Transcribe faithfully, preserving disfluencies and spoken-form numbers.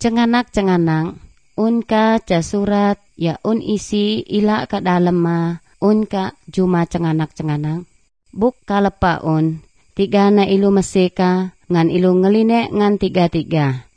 Cenganak-cenganang, un ka ca surat ya un isi ila ka dalem ma un ka juma cenganak-cenganang. Buk kalepa un, tiga na ilu meseka ngan ilu ngeline ngan tiga-tiga.